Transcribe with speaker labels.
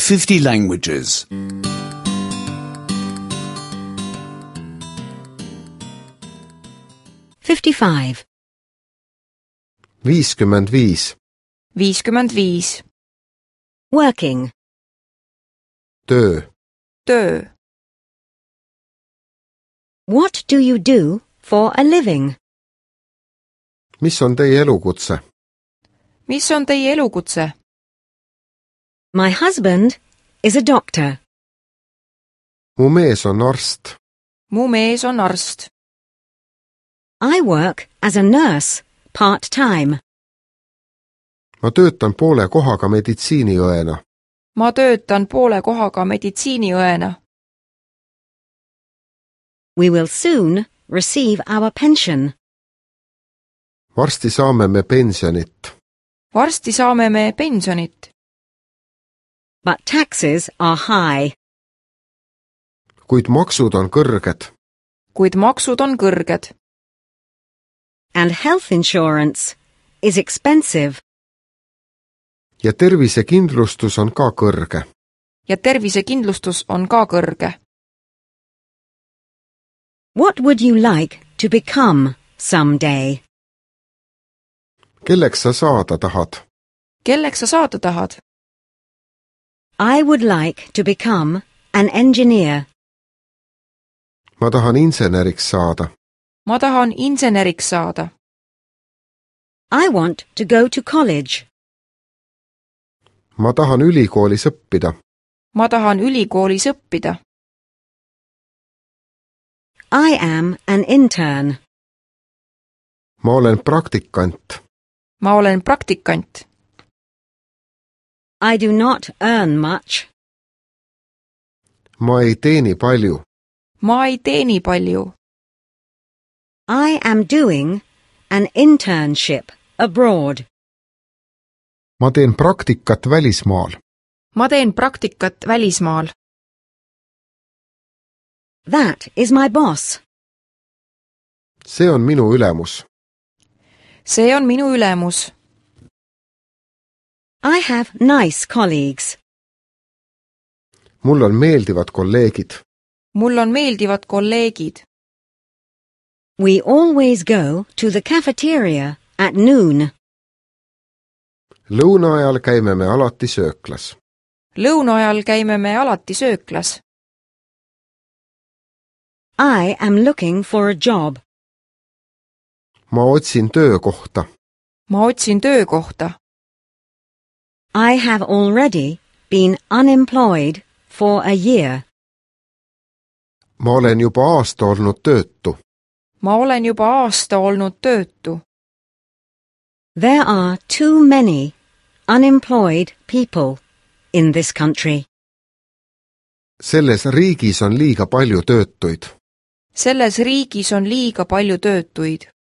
Speaker 1: 50 languages.
Speaker 2: 55.
Speaker 3: 55.
Speaker 4: 55.
Speaker 2: Working.
Speaker 3: Töö.
Speaker 4: Töö.
Speaker 2: What do you do for a living?
Speaker 3: Mis on teie elukutse?
Speaker 4: Mis on teie elukutse?
Speaker 2: My husband is a doctor.
Speaker 3: Mu mees on arst.
Speaker 4: Mu mees on arst.
Speaker 2: I work as a nurse, part-time.
Speaker 3: Ma töötan poole kohaga meditsiiniõena.
Speaker 4: Ma töötan poole kohaga meditsiiniõena.
Speaker 2: We will soon receive our pension.
Speaker 3: Varsti saame me pensionit.
Speaker 4: Varsti saame me pensionit.
Speaker 2: But taxes are high.
Speaker 3: Kuid maksud on kõrged.
Speaker 4: Kuid maksud on kõrged.
Speaker 2: And health insurance is expensive.
Speaker 3: Ja tervisekindlustus on ka kõrge.
Speaker 4: Ja tervisekindlustus on ka kõrge.
Speaker 2: What would you like to become someday?
Speaker 3: Kelleks sa saada tahad?
Speaker 4: Kelleks sa saada tahad?
Speaker 2: I would like to become an engineer.
Speaker 3: Ma tahan inseneriks saada.
Speaker 4: Ma tahan inseneriks saada.
Speaker 2: I want to go to college.
Speaker 3: Ma tahan ülikoolis õppida.
Speaker 4: Ma tahan ülikoolis õppida.
Speaker 2: I am an intern.
Speaker 3: Ma olen praktikant.
Speaker 4: Ma olen praktikant.
Speaker 2: I do not earn much.
Speaker 3: Ma ei teeni palju.
Speaker 4: Ma ei teeni palju.
Speaker 2: I am doing an internship abroad.
Speaker 3: Ma teen praktikat välismaal.
Speaker 4: Ma teen praktikat välismaal.
Speaker 2: That is my boss.
Speaker 3: See on minu ülemus.
Speaker 4: See on minu ülemus.
Speaker 2: I have nice colleagues.
Speaker 3: Mul on meeldivad kolleegid.
Speaker 4: Mul on meeldivad kolleegid.
Speaker 2: We always go to the cafeteria at noon.
Speaker 3: Lõuna ajal käime me alati sööklas.
Speaker 4: Lõuna ajal käime me alati sööklas.
Speaker 2: I am looking for a job.
Speaker 3: Ma otsin töökohta.
Speaker 4: Ma otsin töökohta.
Speaker 2: I have already been unemployed for a year.
Speaker 3: Ma olen juba aasta olnud töötu.
Speaker 4: Ma olen juba aasta olnud töötu.
Speaker 2: There are too many unemployed people in this country.
Speaker 3: Selles riigis on liiga palju töötuid.
Speaker 4: Selles riigis on liiga palju töötuid.